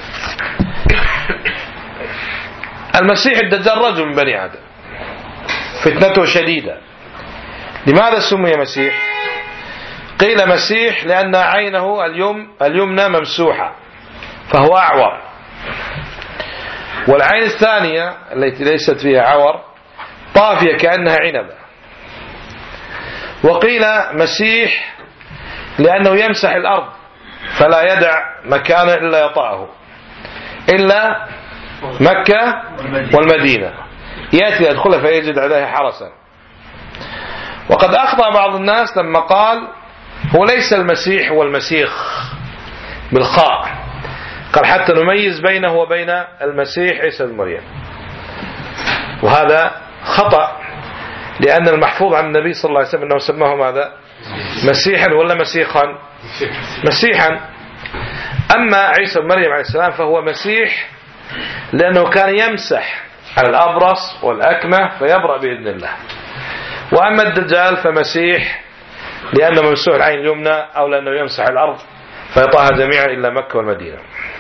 المسيح الدجال رجل من بني آدم، فتنته شديدة. لماذا سمي مسيح؟ قيل مسيح لأن عينه اليم اليمنى ممسوحة فهو أعور، والعين الثانية التي ليست فيها عور طافية كأنها عنبة. وقيل مسيح لأنه يمسح الأرض فلا يدع مكانا إلا يطأه إلا مكة والمدينة، يأتي يدخل فيجد عليه حرسا. وقد أخطأ بعض الناس لما قال هو ليس المسيح هو المسيخ بالخاء، قال حتى نميز بينه وبين المسيح عيسى بن مريم، وهذا خطأ، لأن المحفوظ عن النبي صلى الله عليه وسلم أنه سماه ماذا؟ مسيحا ولا مسيخا؟ مسيحا. أما عيسى بن مريم عليه السلام فهو مسيح لأنه كان يمسح على الأبرص والأكمة فيبرأ بإذن الله. وأما الدجال فمسيح لأنه ممسوح العين اليمنى أو لأنه يمسح الأرض فيطاها جميعا إلا مكة والمدينة.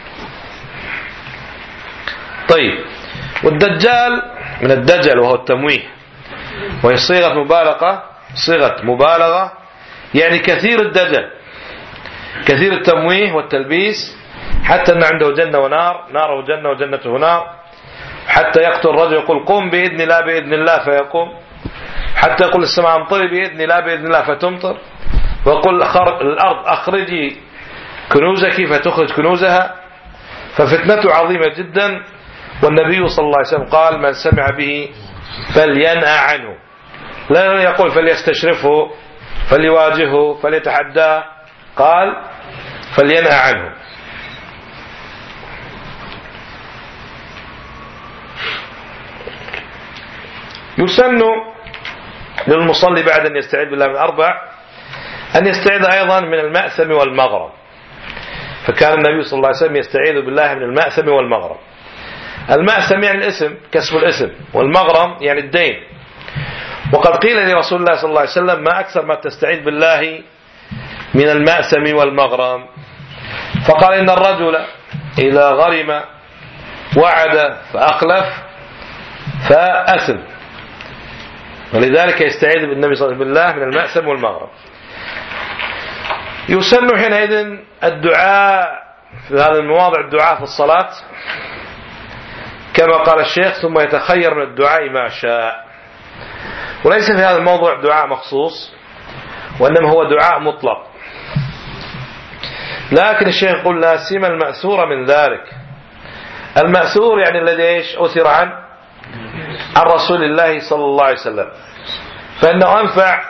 طيب، والدجال من الدجل وهو التمويه، وهي صيغة مبالغة، صيغة مبالغة يعني كثير الدجل، كثير التمويه والتلبيس، حتى أن عنده جنة ونار، ناره جنة وجنته نار، حتى يقتل الرجل يقول قم بإذن الله بإذن الله فيقوم، حتى يقول السماء امطري بإذن الله بإذن الله فتمطر، ويقول الأرض أخرجي كنوزك فتخرج كنوزها. ففتنته عظيمة جدا، والنبي صلى الله عليه وسلم قال من سمع به فلينأى عنه، لا يقول فليستشرفه فليواجهه فليتحداه، قال فلينأى عنه. يسن للمصلي بعد أن يستعيذ بالله من أربع أن يستعيذ أيضا من المأثم والمغرم، فكان النبي صلى الله عليه وسلم يستعيذ بالله من المأثم والمغرم. المأثم يعني الاسم، كسب الاسم، والمغرم يعني الدين. وقد قيل لرسول الله صلى الله عليه وسلم ما أكثر ما تستعيذ بالله من المأثم والمغرم، فقال إن الرجل إذا غرم وعد فأخلف فأثم، ولذلك يستعيذ بالنبي صلى الله عليه وسلم بالله من المأثم والمغرم. يسن حينئذ الدعاء في هذه المواضع، الدعاء في الصلاة كما قال الشيخ ثم يتخير من الدعاء ما شاء، وليس في هذا الموضوع دعاء مخصوص، وإنما هو دعاء مطلق. لكن الشيخ يقول لا سيما المأثور من ذلك. المأثور يعني الذي ايش أثر عن عن رسول الله صلى الله عليه وسلم، فإنه أنفع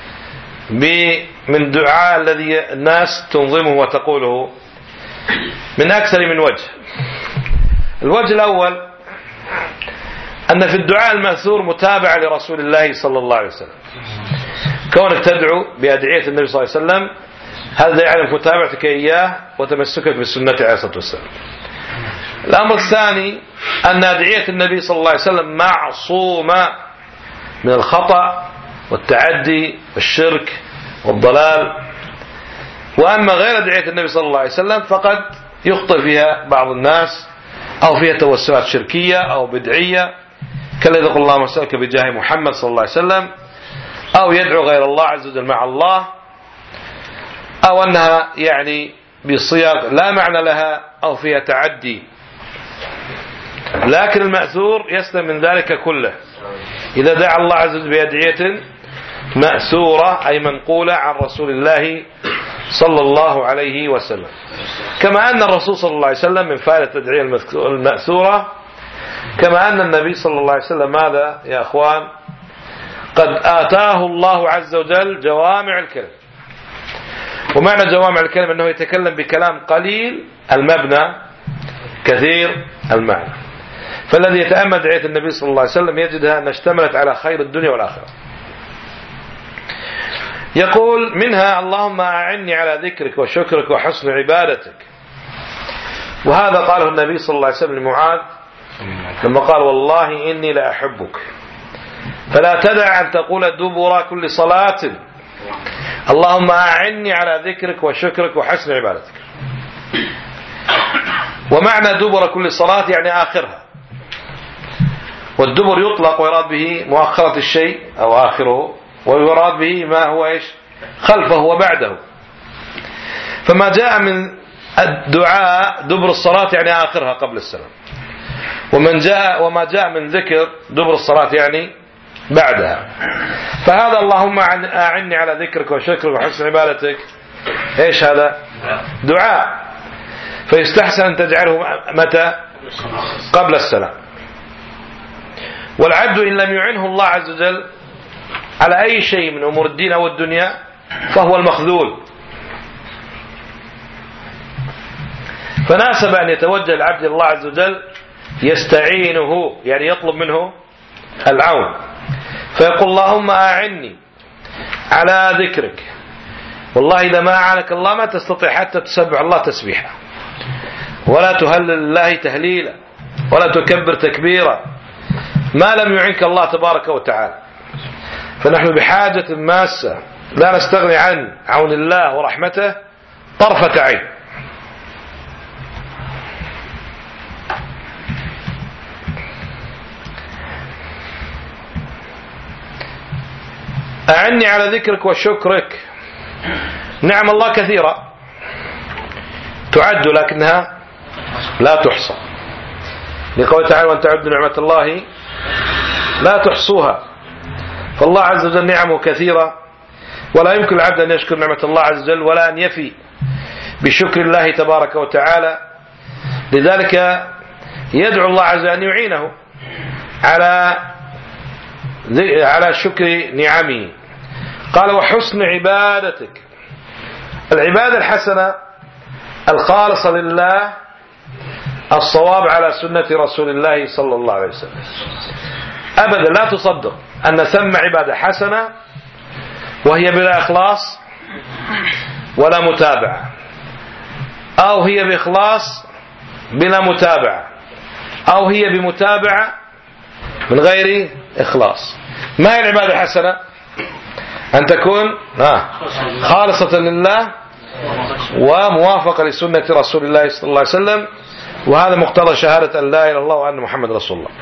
من دعاء الذي الناس تنظمه وتقوله من أكثر من وجه. الوجه الأول أن في الدعاء المأثور متابعة لرسول الله صلى الله عليه وسلم، كونك تدعو بأدعية النبي صلى الله عليه وسلم هذا يعلم متابعتك إياه وتمسكك بالسنة عليه الصلاة والسلام. الأمر الثاني أن أدعية النبي صلى الله عليه وسلم معصومة من الخطأ والتعدي والشرك والضلال، وأما غير أدعية النبي صلى الله عليه وسلم فقد يخطئ فيها بعض الناس، أو فيها توسلات شركية أو بدعية كالذي يقول اللهم اسألك بجاه محمد صلى الله عليه وسلم، أو يدعو غير الله عز وجل مع الله، أو أنها يعني بصيغ لا معنى لها أو فيها تعدي. لكن المأثور يسلم من ذلك كله إذا دعا الله عز وجل بأدعية مأثورة أي منقولة عن رسول الله صلى الله عليه وسلم. كما أن الرسول صلى الله عليه وسلم من فائدة الأدعية المأثورة كما أن النبي صلى الله عليه وسلم ماذا يا أخوان؟ قد آتاه الله عز وجل جوامع الكلم. ومعنى جوامع الكلم أنه يتكلم بكلام قليل المبنى كثير المعنى. فالذي يتأمل دعية النبي صلى الله عليه وسلم يجدها أن اشتملت على خير الدنيا والآخرة. يقول منها اللهم أعني على ذكرك وشكرك وحسن عبادتك. وهذا قاله النبي صلى الله عليه وسلم لمعاذ لما قال والله إني لأحبك فلا تدع أن تقول دبر كل صلاة اللهم أعني على ذكرك وشكرك وحسن عبادتك. ومعنى دبر كل صلاة يعني آخرها. والدبر يطلق ويراد به مؤخرة الشيء أو آخره، ويراد به ما هو إيش خلفه وبعده. فما جاء من الدعاء دبر الصلاة يعني آخرها قبل السلام، ومن جاء وما جاء من ذكر دبر الصلاة يعني بعدها. فهذا اللهم أعني على ذكرك وشكرك وحسن عبادتك إيش هذا دعاء، فيستحسن أن تجعله متى قبل السلام. والعبد إن لم يعنه الله عز وجل على أي شيء من أمور الدين أو الدنيا فهو المخذول. فناسب أن يتوجه العبد الله عز وجل يستعينه، يعني يطلب منه العون، فيقول اللهم أعني على ذكرك. والله إذا ما أعانك الله ما تستطيع حتى تسبح الله تسبيحا، ولا تهلل الله تهليلا، ولا تكبر تكبيرا ما لم يعنك الله تبارك وتعالى. فنحن بحاجة ماسة لا نستغني عن عون الله ورحمته طرفة عين. أعني على ذكرك وشكرك. نعم الله كثيرة تعد لكنها لا تحصى، لقوله تعالى وأن تعدوا نعمة الله لا تحصوها. فالله عز وجل نعمه كثيرة، ولا يمكن العبد أن يشكر نعمة الله عز وجل ولا أن يفي بشكر الله تبارك وتعالى. لذلك يدعو الله عز وجل أن يعينه على على شكر نعمه. قال وحسن عبادتك. العبادة الحسنة الخالصة لله الصواب على سنة رسول الله صلى الله عليه وسلم. أبدا لا تصدق أن ثم عبادة حسنة وهي بلا إخلاص ولا متابعة، أو هي بإخلاص بلا متابعة، أو هي بمتابعة من غير إخلاص. ما هي العبادة الحسنة؟ أن تكون خالصة لله وموافقة لسنة رسول الله صلى الله عليه وسلم، وهذا مقتضى شهادة أن لا إله إلا الله وأن محمد رسول الله.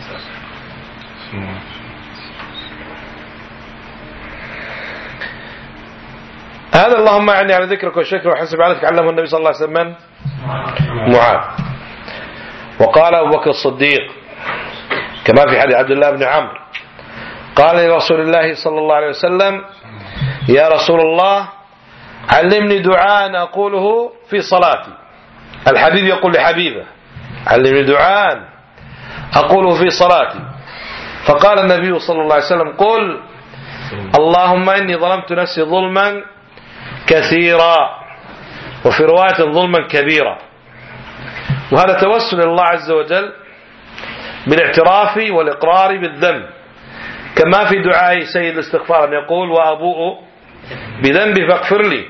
هذا اللهم أعني على ذكرك وشكرك وحسن عبادتك علمه النبي صلى الله عليه وسلم معاذ. وقال أبو بكر الصديق كما في حديث عبد الله بن عمرو قال لرسول الله صلى الله عليه وسلم يا رسول الله علمني دعاء أقوله في صلاتي. الحبيب يقول لحبيبه علمني دعاء أقوله في صلاتي. فقال النبي صلى الله عليه وسلم قل اللهم إني ظلمت نفسي ظلما كثيرا، وفي رواية ظلما كبيرا. وهذا توسل الله عز وجل بالاعتراف والإقرار بالذنب، كما في دعاء سيد الاستغفار أن يقول وأبوء بذنبي فاغفر لي.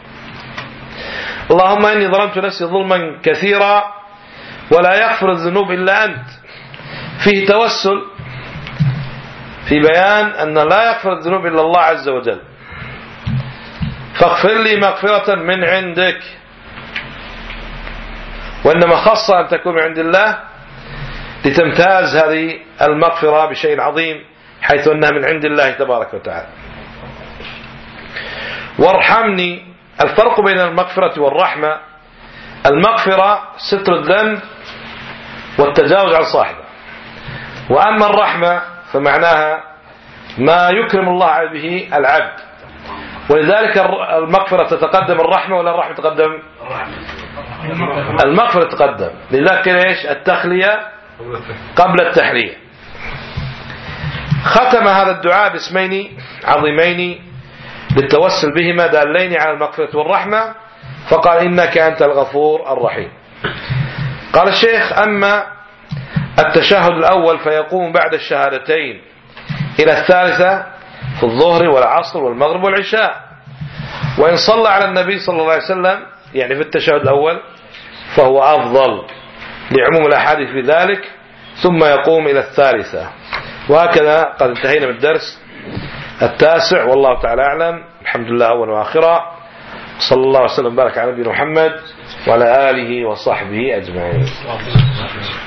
اللهم إني ظلمت نفسي ظلما كثيرا ولا يغفر الذنوب إلا أنت. فيه توسل في بيان أن لا يغفر الذنوب إلا الله عز وجل، فاغفر لي مغفرة من عندك. وإنما خص أن تكون من عند الله لتمتاز هذه المغفرة بشيء عظيم حيث أنها من عند الله تبارك وتعالى. وارحمني. الفرق بين المغفرة والرحمة: المغفرة ستر الذنب والتجاوز عن صاحبه، وأما الرحمة فمعناها ما يكرم الله به العبد. ولذلك المغفرة تتقدم الرحمة ولا الرحمة تقدم؟ المغفرة تقدم. لذلك إيش؟ التخلية قبل التحلية. ختم هذا الدعاء باسمين عظيمين للتوسل بهما دالين على المغفرة والرحمة، فقال إنك أنت الغفور الرحيم. قال الشيخ: أما التشهد الأول فيقوم بعد الشهادتين إلى الثالثة في الظهر والعصر والمغرب والعشاء، وإن صلى على النبي صلى الله عليه وسلم يعني في التشهد الأول فهو أفضل لعموم الأحاديث في ذلك، ثم يقوم إلى الثالثة. وهكذا قد انتهينا من الدرس التاسع، والله تعالى أعلم. الحمد لله أولا وآخرا، صلى الله وسلم وبارك على نبينا محمد وعلى آله وصحبه أجمعين.